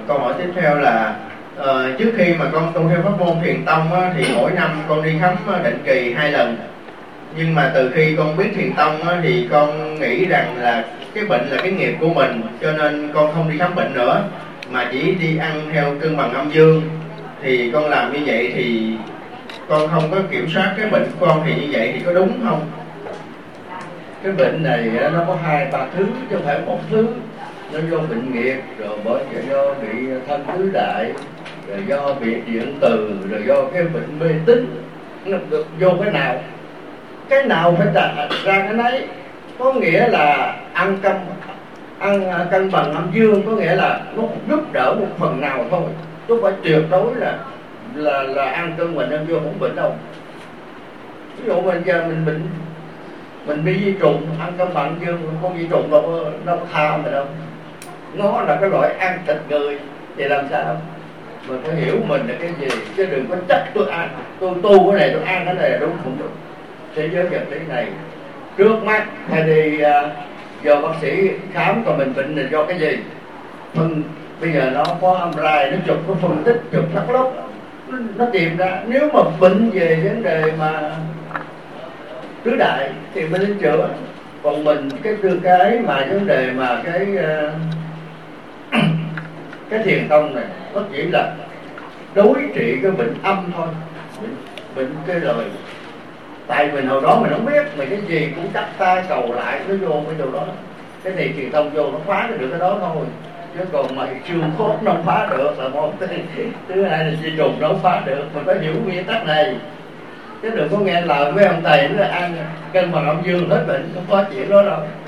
câu hỏi tiếp theo là trước khi mà con tu theo pháp môn thiền tông á, thì mỗi năm con đi khám định kỳ 2 lần. Nhưng mà từ khi con biết thiền tông á, thì con nghĩ rằng là cái bệnh là cái nghiệp của mình, cho nên con không đi khám bệnh nữa mà chỉ đi ăn theo cân bằng âm dương. Thì con làm như vậy thì con không có kiểm soát cái bệnh của con, thì như vậy thì có đúng không? Cái bệnh này nó có 2-3 thứ chứ không phải một thứ. Nó do bệnh nghiệp, rồi bởi do bị thân tứ đại, rồi do bị điện từ, rồi do cái bệnh mê tín. Nó được vô cái nào phải ra cái nấy. Có nghĩa là ăn cân bằng âm dương, có nghĩa là nó giúp đỡ một phần nào thôi, chứ không phải tuyệt đối là ăn cân bằng âm dương không bệnh đâu. Ví dụ bây giờ mình bệnh, mình bị vi trùng, ăn cân bằng dương, con vi trùng đâu có tha mình đâu. Nó là cái loại ăn thịt người thì làm sao? Mình phải hiểu mình là cái gì, chứ đừng có chắc tôi ăn, tôi tu cái này, tôi ăn cái này là đúng không được. Thế giới vật lý này trước mắt hay đi giờ bác sĩ khám còn mình bệnh là do cái gì? Bây giờ nó có âm rai, nó chụp, nó phân tích, chụp thắt lốc, nó tìm ra. Nếu mà bệnh về vấn đề mà tứ đại thì mình nên chữa. Còn mình cái mà vấn đề mà cái thiền tông này nó chỉ là đối trị cái bệnh âm thôi, bệnh cái lời. Tại mình hồi đó mình không biết, mà cái gì cũng chắp tay cầu lại, nó vô cái điều đó. Cái này thiền tông vô nó phá được cái đó thôi, chứ còn mà xương cốt nó không phá được là một. Thứ hai là di trùng nó không phá được. Mình phải hiểu nguyên tắc này, chứ đừng có nghe lời mấy ông thầy nó ăn cân bằng âm dương hết bệnh, không có chuyện đó đâu.